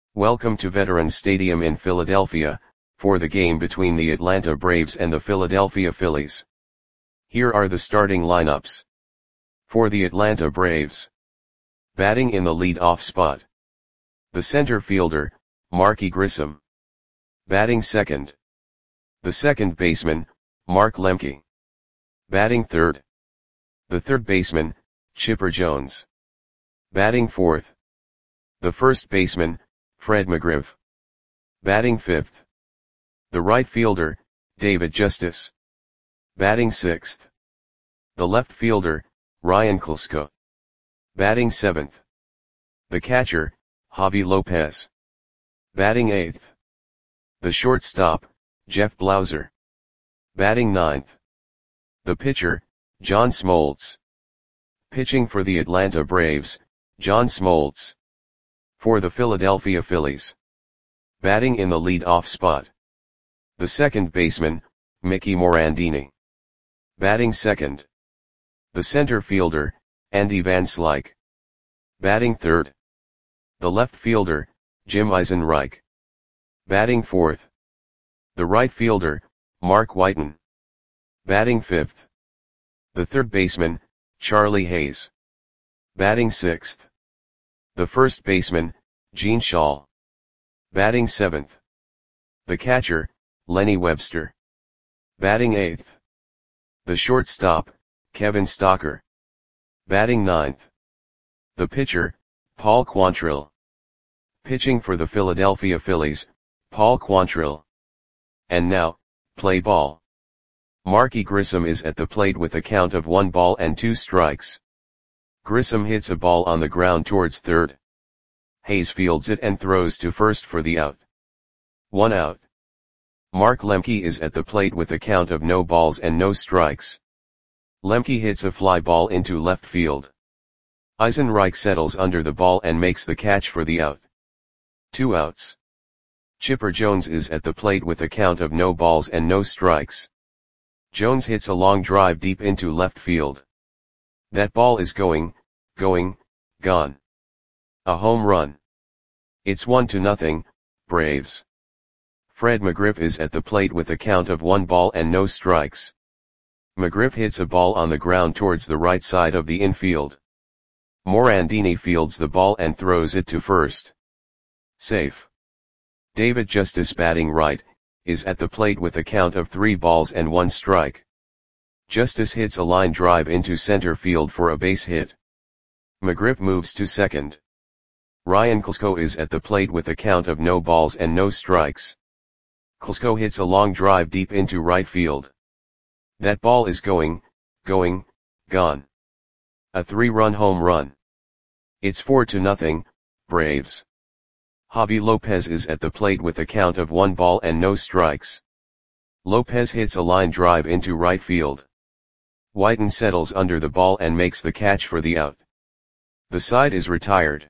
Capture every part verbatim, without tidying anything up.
Welcome to Veterans Stadium in Philadelphia, for the game between the Atlanta Braves and the Philadelphia Phillies. Here are the starting lineups. For the Atlanta Braves. Batting in the lead-off spot. The center fielder, Marky Grissom. Batting second. The second baseman, Mark Lemke. Batting third. The third baseman, Chipper Jones. Batting fourth. The first baseman, Fred McGriff. Batting fifth. The right fielder, David Justice. Batting sixth. The left fielder, Ryan Klesko. Batting seventh. The catcher, Javi Lopez. Batting eighth. The shortstop, Jeff Blauser. Batting ninth. The pitcher, John Smoltz. Pitching for the Atlanta Braves, John Smoltz. For the Philadelphia Phillies. Batting in the lead-off spot. The second baseman, Mickey Morandini. Batting second. The center fielder, Andy Van Slyke. Batting third. The left fielder, Jim Eisenreich. Batting fourth. The right fielder, Mark Whiten. Batting fifth. The third baseman, Charlie Hayes. Batting sixth. The first baseman, Gene Shaw. Batting seventh. The catcher, Lenny Webster. Batting eighth. The shortstop, Kevin Stocker. Batting ninth. The pitcher, Paul Quantrill. Pitching for the Philadelphia Phillies, Paul Quantrill. And now, play ball. Marky Grissom is at the plate with a count of one ball and two strikes. Grissom hits a ball on the ground towards third. Hayes fields it and throws to first for the out. One out. Mark Lemke is at the plate with a count of no balls and no strikes. Lemke hits a fly ball into left field. Eisenreich settles under the ball and makes the catch for the out. Two outs. Chipper Jones is at the plate with a count of no balls and no strikes. Jones hits a long drive deep into left field. That ball is going, going, gone. A home run. It's one to nothing, Braves. Fred McGriff is at the plate with a count of one ball and no strikes. McGriff hits a ball on the ground towards the right side of the infield. Morandini fields the ball and throws it to first. Safe. David Justice, batting right, is at the plate with a count of three balls and one strike. Justice hits a line drive into center field for a base hit. McGriff moves to second. Ryan Klesko is at the plate with a count of no balls and no strikes. Klesko hits a long drive deep into right field. That ball is going, going, gone. A three-run home run. It's four to nothing, Braves. Javi Lopez is at the plate with a count of one ball and no strikes. Lopez hits a line drive into right field. Whiten settles under the ball and makes the catch for the out. The side is retired.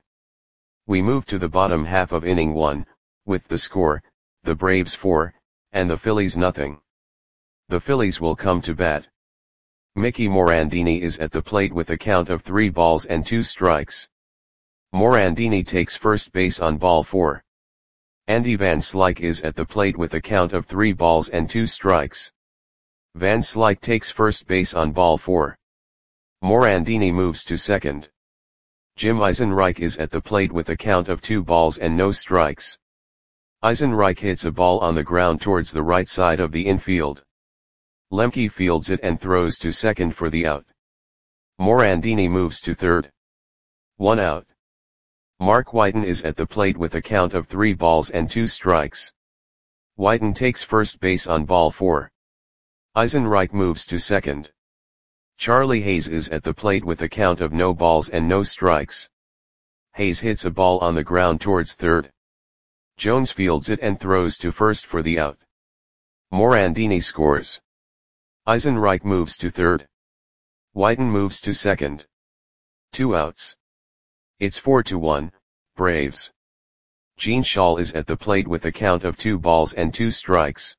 We move to the bottom half of inning one, with the score, the Braves four, and the Phillies nothing. The Phillies will come to bat. Mickey Morandini is at the plate with a count of three balls and two strikes. Morandini takes first base on ball four. Andy Van Slyke is at the plate with a count of three balls and two strikes. Van Slyke takes first base on ball four. Morandini moves to second. Jim Eisenreich is at the plate with a count of two balls and no strikes. Eisenreich hits a ball on the ground towards the right side of the infield. Lemke fields it and throws to second for the out. Morandini moves to third. One out. Mark Whiten is at the plate with a count of three balls and two strikes. Whiten takes first base on ball four. Eisenreich moves to second. Charlie Hayes is at the plate with a count of no balls and no strikes. Hayes hits a ball on the ground towards third. Jones fields it and throws to first for the out. Morandini scores. Eisenreich moves to third. Whiten moves to second. Two outs. It's four to one, Braves. Gene Shaw is at the plate with a count of two balls and two strikes.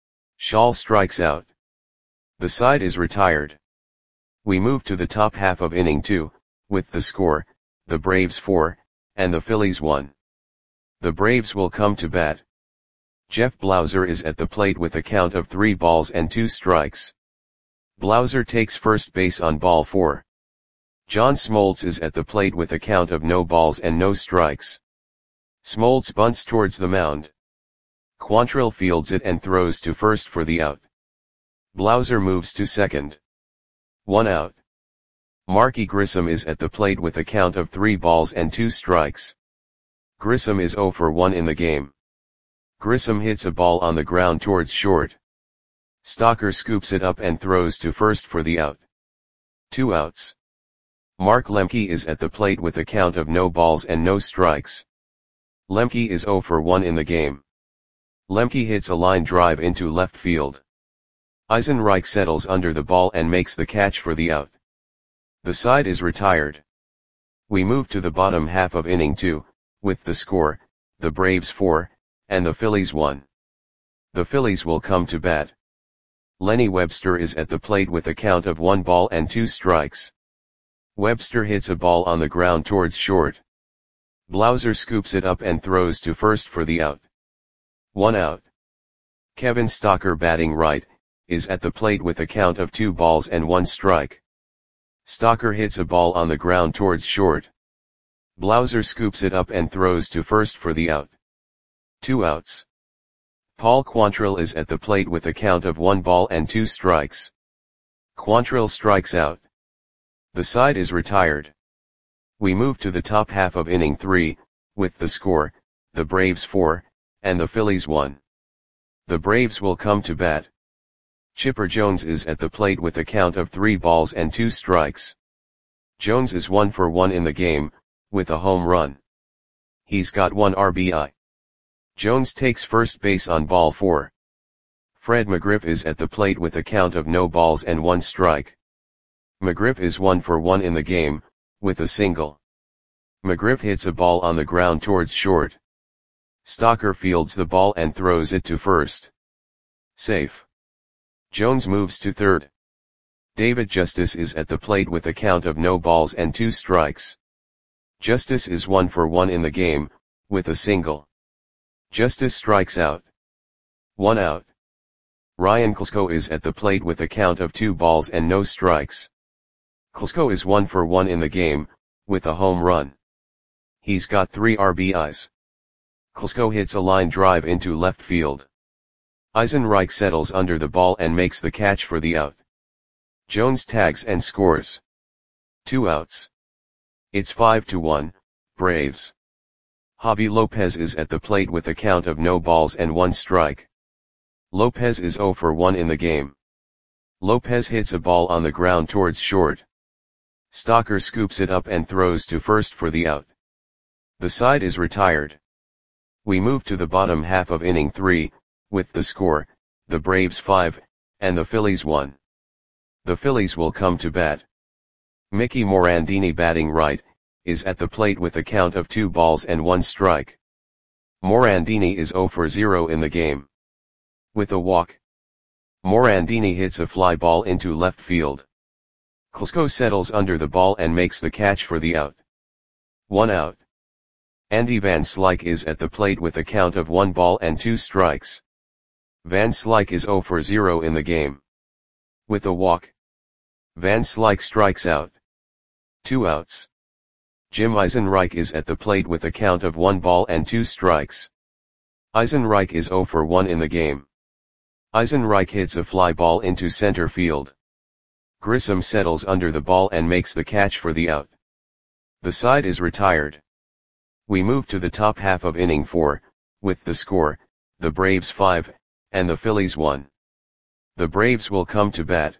Shaw strikes out. The side is retired. We move to the top half of inning two, with the score, the Braves four, and the Phillies one. The Braves will come to bat. Jeff Blauser is at the plate with a count of three balls and two strikes. Blauser takes first base on ball four. John Smoltz is at the plate with a count of no balls and no strikes. Smoltz bunts towards the mound. Quantrill fields it and throws to first for the out. Blauser moves to second. One out. Marky Grissom is at the plate with a count of three balls and two strikes. Grissom is oh for one in the game. Grissom hits a ball on the ground towards short. Stocker scoops it up and throws to first for the out. Two outs. Mark Lemke is at the plate with a count of no balls and no strikes. Lemke is oh for one in the game. Lemke hits a line drive into left field. Eisenreich settles under the ball and makes the catch for the out. The side is retired. We move to the bottom half of inning two, with the score, the Braves four, and the Phillies one. The Phillies will come to bat. Lenny Webster is at the plate with a count of one ball and two strikes. Webster hits a ball on the ground towards short. Blauser scoops it up and throws to first for the out. One out. Kevin Stocker, batting right, is at the plate with a count of two balls and one strike. Stocker hits a ball on the ground towards short. Blauser scoops it up and throws to first for the out. Two outs. Paul Quantrill is at the plate with a count of one ball and two strikes. Quantrill strikes out. The side is retired. We move to the top half of inning three, with the score, the Braves four, and the Phillies one. The Braves will come to bat. Chipper Jones is at the plate with a count of three balls and two strikes. Jones is one for one in the game, with a home run. He's got one R B I. Jones takes first base on ball four. Fred McGriff is at the plate with a count of no balls and one strike. McGriff is one for one in the game, with a single. McGriff hits a ball on the ground towards short. Stocker fields the ball and throws it to first. Safe. Jones moves to third. David Justice is at the plate with a count of no balls and two strikes. Justice is one for one in the game, with a single. Justice strikes out. One out. Ryan Klesko is at the plate with a count of two balls and no strikes. Klesko is one for one in the game, with a home run. He's got three R B Is. Klesko hits a line drive into left field. Eisenreich settles under the ball and makes the catch for the out. Jones tags and scores. Two outs. It's five to one, Braves. Javi Lopez is at the plate with a count of no balls and one strike. Lopez is oh for one in the game. Lopez hits a ball on the ground towards short. Stocker scoops it up and throws to first for the out. The side is retired. We move to the bottom half of inning three, with the score, the Braves five, and the Phillies one. The Phillies will come to bat. Mickey Morandini, batting right, is at the plate with a count of two balls and one strike. Morandini is oh for zero in the game. With a walk. Morandini hits a fly ball into left field. Klesko settles under the ball and makes the catch for the out. One out. Andy Van Slyke is at the plate with a count of one ball and two strikes. Van Slyke is oh for zero in the game. With a walk. Van Slyke strikes out. Two outs. Jim Eisenreich is at the plate with a count of one ball and two strikes. Eisenreich is oh for one in the game. Eisenreich hits a fly ball into center field. Grissom settles under the ball and makes the catch for the out. The side is retired. We move to the top half of inning four, with the score, the Braves five, and the Phillies one. The Braves will come to bat.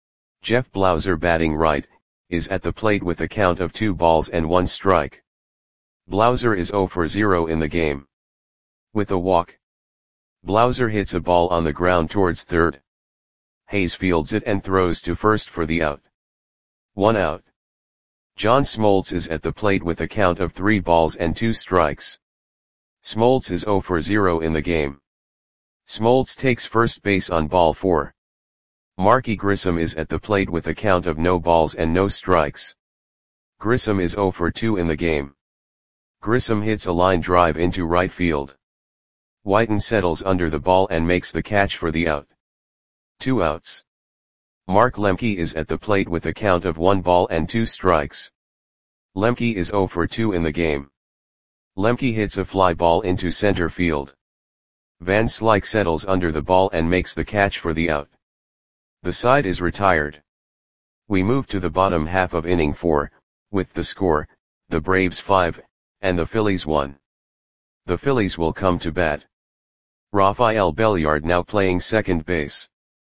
Jeff Blauser, batting right, is at the plate with a count of two balls and one strike. Blauser is oh for zero in the game. With a walk. Blauser hits a ball on the ground towards third. Hayes fields it and throws to first for the out. One out. John Smoltz is at the plate with a count of three balls and two strikes. Smoltz is oh for zero in the game. Smoltz takes first base on ball four. Marky Grissom is at the plate with a count of no balls and no strikes. Grissom is oh for two in the game. Grissom hits a line drive into right field. Whiten settles under the ball and makes the catch for the out. Two outs. Mark Lemke is at the plate with a count of one ball and two strikes. Lemke is oh for two in the game. Lemke hits a fly ball into center field. Van Slyke settles under the ball and makes the catch for the out. The side is retired. We move to the bottom half of inning four, with the score, the Braves five, and the Phillies one. The Phillies will come to bat. Rafael Belliard now playing second base.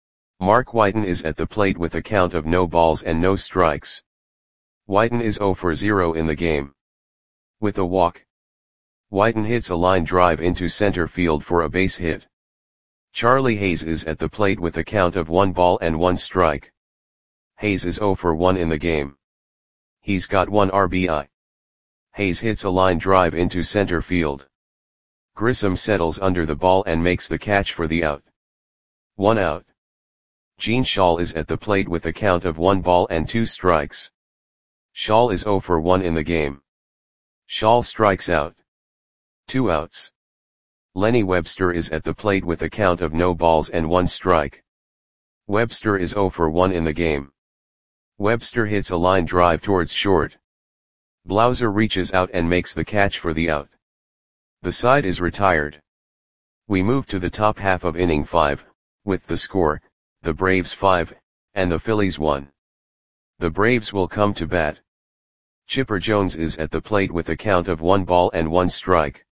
Mark Whiten is at the plate with a count of no balls and no strikes. Whiten is oh for zero in the game. With a walk. Whiten hits a line drive into center field for a base hit. Charlie Hayes is at the plate with a count of one ball and one strike. Hayes is oh for one in the game. He's got one R B I. Hayes hits a line drive into center field. Grissom settles under the ball and makes the catch for the out. One out. Gene Shaw is at the plate with a count of one ball and two strikes. Shaw is oh for one in the game. Shaw strikes out. Two outs. Lenny Webster is at the plate with a count of no balls and one strike. Webster is oh for one in the game. Webster hits a line drive towards short. Blauser reaches out and makes the catch for the out. The side is retired. We move to the top half of inning five, with the score, the Braves five, and the Phillies one. The Braves will come to bat. Chipper Jones is at the plate with a count of one ball and one strike.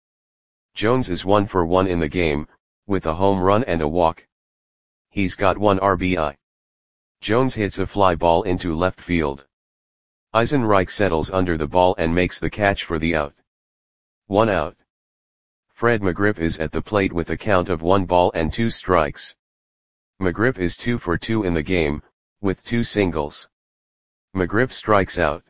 Jones is one for one in the game, with a home run and a walk. He's got one R B I. Jones hits a fly ball into left field. Eisenreich settles under the ball and makes the catch for the out. One out. Fred McGriff is at the plate with a count of one ball and two strikes. McGriff is two for two in the game, with two singles. McGriff strikes out.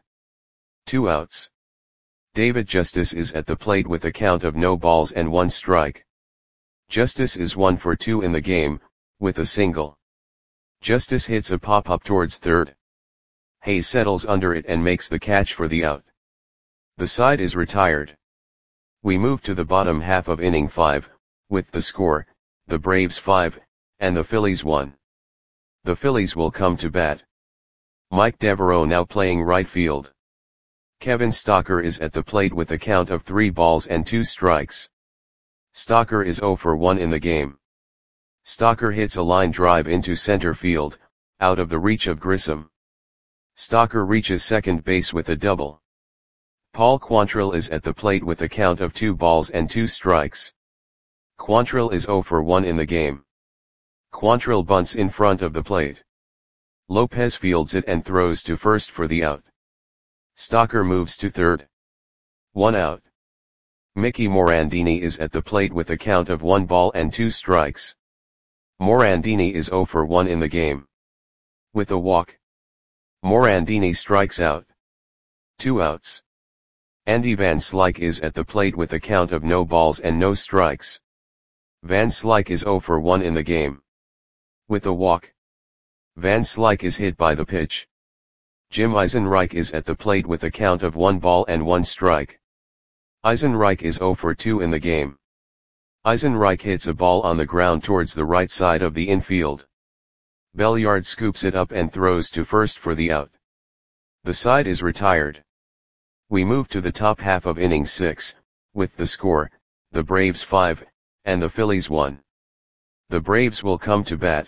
Two outs. David Justice is at the plate with a count of no balls and one strike. Justice is one for two in the game, with a single. Justice hits a pop-up towards third. Hayes settles under it and makes the catch for the out. The side is retired. We move to the bottom half of inning five, with the score, the Braves five, and the Phillies one. The Phillies will come to bat. Mike Devereaux now playing right field. Kevin Stocker is at the plate with a count of three balls and two strikes. Stocker is oh for one in the game. Stocker hits a line drive into center field, out of the reach of Grissom. Stocker reaches second base with a double. Paul Quantrill is at the plate with a count of two balls and two strikes. Quantrill is oh for one in the game. Quantrill bunts in front of the plate. Lopez fields it and throws to first for the out. Stocker moves to third. One out. Mickey Morandini is at the plate with a count of one ball and two strikes. Morandini is oh for one in the game. With a walk. Morandini strikes out. Two outs. Andy Van Slyke is at the plate with a count of no balls and no strikes. Van Slyke is oh for one in the game. With a walk. Van Slyke is hit by the pitch. Jim Eisenreich is at the plate with a count of one ball and one strike. Eisenreich is oh for two in the game. Eisenreich hits a ball on the ground towards the right side of the infield. Belliard scoops it up and throws to first for the out. The side is retired. We move to the top half of inning six, with the score, the Braves five, and the Phillies one. The Braves will come to bat.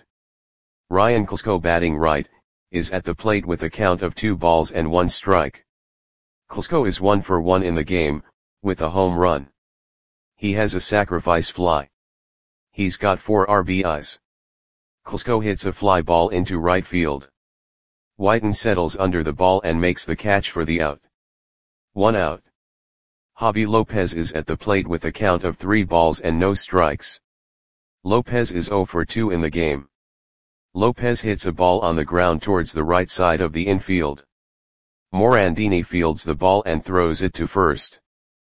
Ryan Klesko batting right, is at the plate with a count of two balls and one strike. Klesko is one for one in the game, with a home run. He has a sacrifice fly. He's got four R B Is. Klesko hits a fly ball into right field. Whiten settles under the ball and makes the catch for the out. One out. Javi Lopez is at the plate with a count of three balls and no strikes. Lopez is oh for two in the game. Lopez hits a ball on the ground towards the right side of the infield. Morandini fields the ball and throws it to first.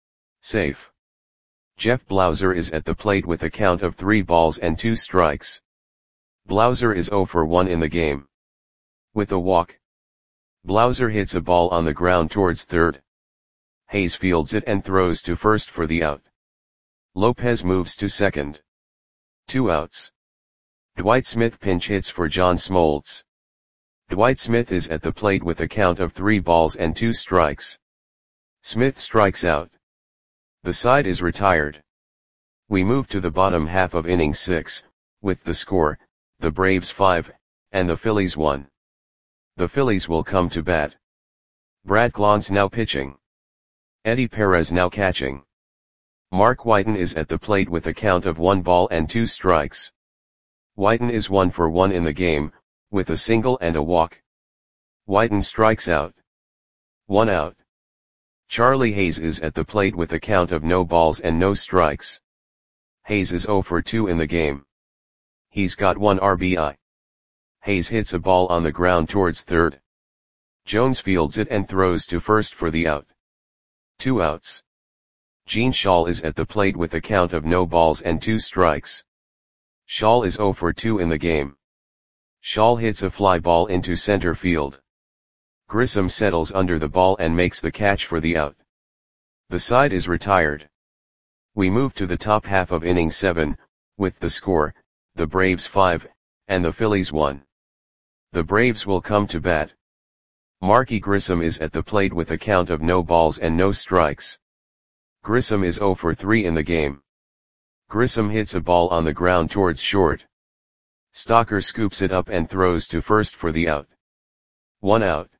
Safe. Jeff Blauser is at the plate with a count of three balls and two strikes. Blauser is oh for one in the game. With a walk. Blauser hits a ball on the ground towards third. Hayes fields it and throws to first for the out. Lopez moves to second. Two outs. Dwight Smith pinch hits for John Smoltz. Dwight Smith is at the plate with a count of three balls and two strikes. Smith strikes out. The side is retired. We move to the bottom half of inning six, with the score, the Braves five, and the Phillies one. The Phillies will come to bat. Brad Clons now pitching. Eddie Perez now catching. Mark Whiten is at the plate with a count of one ball and two strikes. Whiten is one for one in the game, with a single and a walk. Whiten strikes out. One out. Charlie Hayes is at the plate with a count of no balls and no strikes. Hayes is oh for two in the game. He's got one R B I. Hayes hits a ball on the ground towards third. Jones fields it and throws to first for the out. Two outs. Gene Shaw is at the plate with a count of no balls and two strikes. Shaw is oh for two in the game. Shaw hits a fly ball into center field. Grissom settles under the ball and makes the catch for the out. The side is retired. We move to the top half of inning seven, with the score, the Braves five, and the Phillies one. The Braves will come to bat. Marky Grissom is at the plate with a count of no balls and no strikes. Grissom is oh for three in the game. Grissom hits a ball on the ground towards short. Stocker scoops it up and throws to first for the out. One out.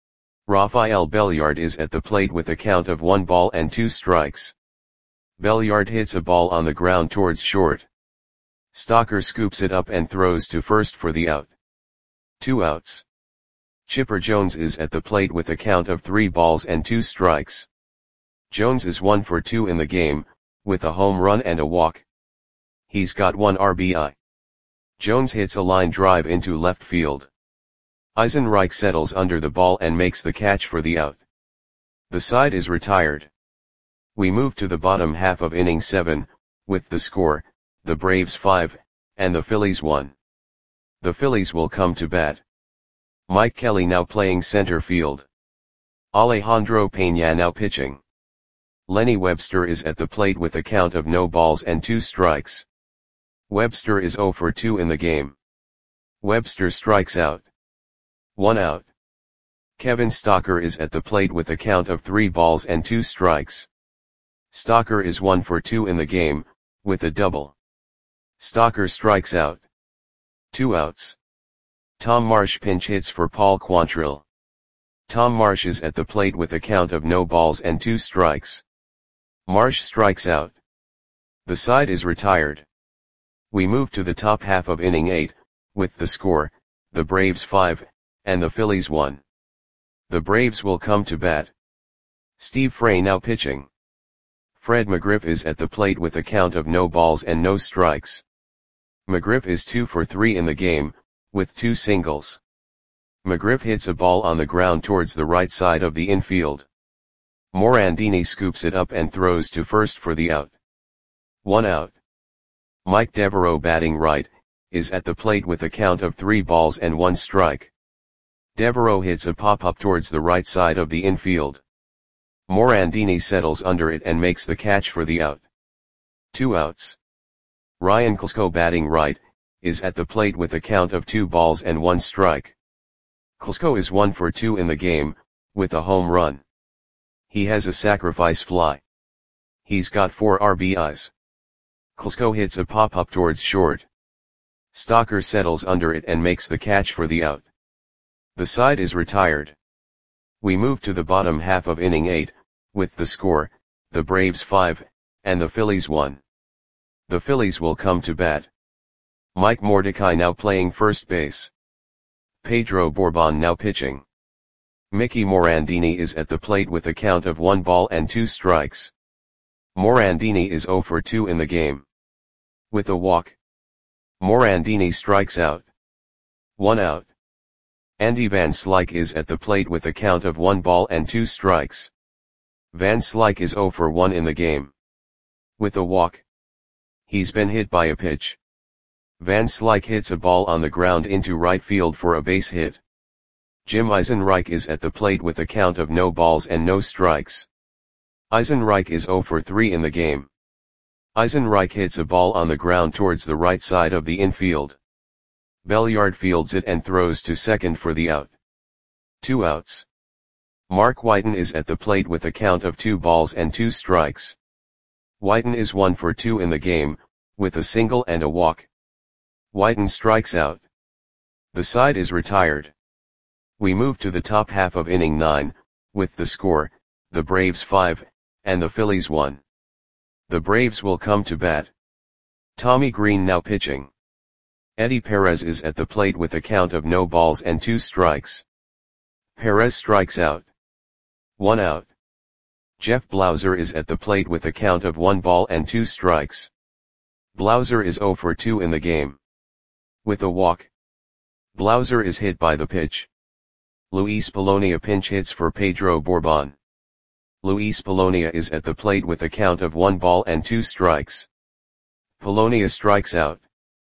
Rafael Belliard is at the plate with a count of one ball and two strikes. Belliard hits a ball on the ground towards short. Stocker scoops it up and throws to first for the out. Two outs. Chipper Jones is at the plate with a count of three balls and two strikes. Jones is one for two in the game, with a home run and a walk. He's got one R B I. Jones hits a line drive into left field. Eisenreich settles under the ball and makes the catch for the out. The side is retired. We move to the bottom half of inning seven, with the score, the Braves five, and the Phillies one. The Phillies will come to bat. Mike Kelly now playing center field. Alejandro Peña now pitching. Lenny Webster is at the plate with a count of no balls and two strikes. Webster is oh for two in the game. Webster strikes out. One out. Kevin Stocker is at the plate with a count of three balls and two strikes. Stocker is one for two in the game, with a double. Stocker strikes out. Two outs. Tom Marsh pinch hits for Paul Quantrill. Tom Marsh is at the plate with a count of no balls and two strikes. Marsh strikes out. The side is retired. We move to the top half of inning eight, with the score, the Braves five, and the Phillies one. The Braves will come to bat. Steve Frey now pitching. Fred McGriff is at the plate with a count of no balls and no strikes. McGriff is two for three in the game, with two singles. McGriff hits a ball on the ground towards the right side of the infield. Morandini scoops it up and throws to first for the out. One out. Mike Devereaux batting right, is at the plate with a count of three balls and one strike. Devereaux hits a pop-up towards the right side of the infield. Morandini settles under it and makes the catch for the out. Two outs. Ryan Klesko batting right, is at the plate with a count of two balls and one strike. Klesko is one for two in the game, with a home run. He has a sacrifice fly. He's got four R B Is. Klesko hits a pop-up towards short. Stocker settles under it and makes the catch for the out. The side is retired. We move to the bottom half of inning eight, with the score, the Braves five, and the Phillies one. The Phillies will come to bat. Mike Mordecai now playing first base. Pedro Bourbon now pitching. Mickey Morandini is at the plate with a count of one ball and two strikes. Morandini is oh for two in the game. With a walk. Morandini strikes out. One out. Andy Van Slyke is at the plate with a count of one ball and two strikes. Van Slyke is oh for one in the game. With a walk. He's been hit by a pitch. Van Slyke hits a ball on the ground into right field for a base hit. Jim Eisenreich is at the plate with a count of no balls and no strikes. Eisenreich is zero for three in the game. Eisenreich hits a ball on the ground towards the right side of the infield. Belliard fields it and throws to second for the out. Two outs. Mark Whiten is at the plate with a count of two balls and two strikes. Whiten is one for two in the game, with a single and a walk. Whiten strikes out. The side is retired. We move to the top half of inning nine, with the score, the Braves five, and the Phillies one. The Braves will come to bat. Tommy Green now pitching. Eddie Perez is at the plate with a count of no balls and two strikes. Perez strikes out. One out. Jeff Blauser is at the plate with a count of one ball and two strikes. Blauser is zero for two in the game. With a walk. Blauser is hit by the pitch. Luis Polonia pinch hits for Pedro Bourbon. Luis Polonia is at the plate with a count of one ball and two strikes. Polonia strikes out.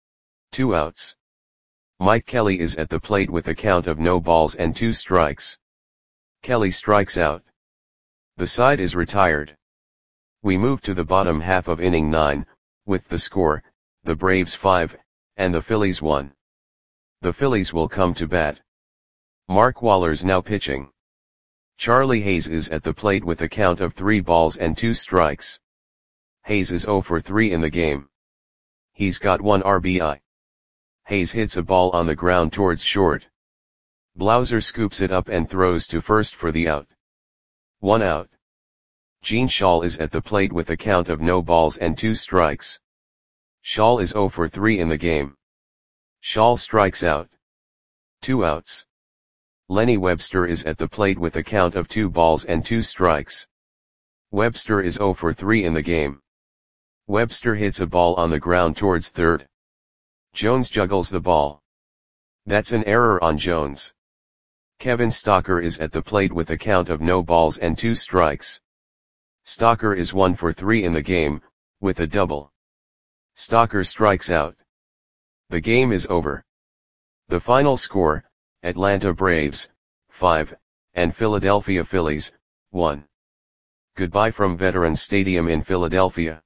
Two outs. Mike Kelly is at the plate with a count of no balls and two strikes. Kelly strikes out. The side is retired. We move to the bottom half of inning nine, with the score, the Braves five, and the Phillies one. The Phillies will come to bat. Mark Waller's now pitching. Charlie Hayes is at the plate with a count of three balls and two strikes. Hayes is zero for three in the game. He's got one R B I. Hayes hits a ball on the ground towards short. Blauser scoops it up and throws to first for the out. One out. Gene Shaw is at the plate with a count of no balls and two strikes. Shaw is zero for three in the game. Shaw strikes out. Two outs. Lenny Webster is at the plate with a count of two balls and two strikes. Webster is zero for three in the game. Webster hits a ball on the ground towards third. Jones juggles the ball. That's an error on Jones. Kevin Stocker is at the plate with a count of no balls and two strikes. Stocker is one for three in the game, with a double. Stocker strikes out. The game is over. The final score, Atlanta Braves, five, and Philadelphia Phillies, one. Goodbye from Veterans Stadium in Philadelphia.